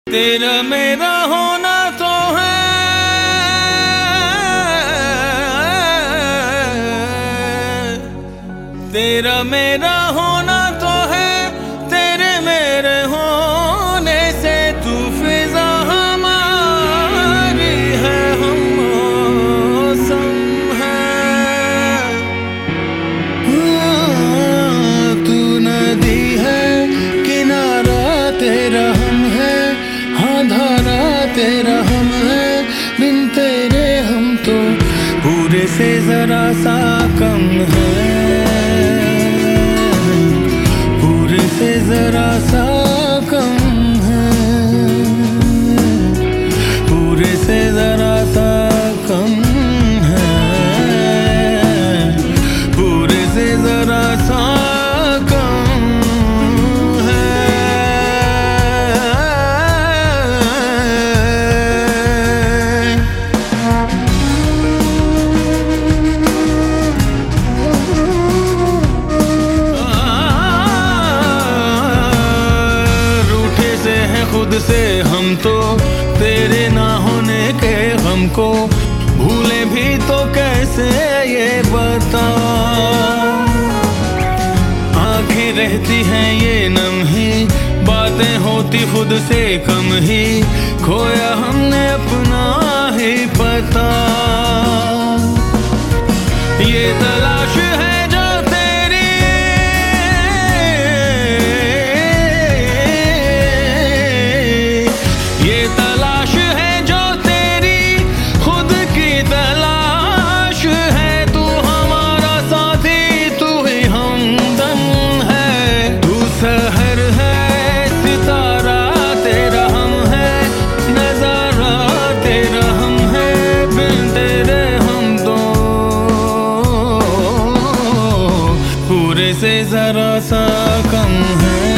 तेरा मेरा होना तो है, तेरा मेरा होना तो है, तेरे मेरे होने से तू फिजा हमारी है, हम मौसम है। तू नदी है, किनारा तेरा हम है, हाँ धारा तेरा हम है, बिन तेरे हम तो पूरे से जरा सा कम है, पूरे से जरा सा कम है, पूरे से जरा सा कम है, पूरे से जरा सा खुद से हम तो तेरे ना होने के गम को भूले भी तो कैसे ये बता। आंखें रहती हैं ये नम ही, बातें होती खुद से कम ही, खोया हमने अपना ही पता। ये तलाश है से जरा सा कम है,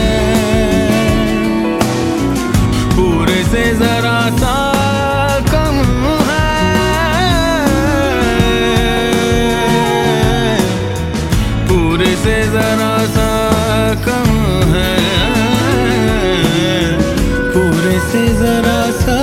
पूरे से जरा सा कम है, पूरे से जरा सा कम है, पूरे से जरा सा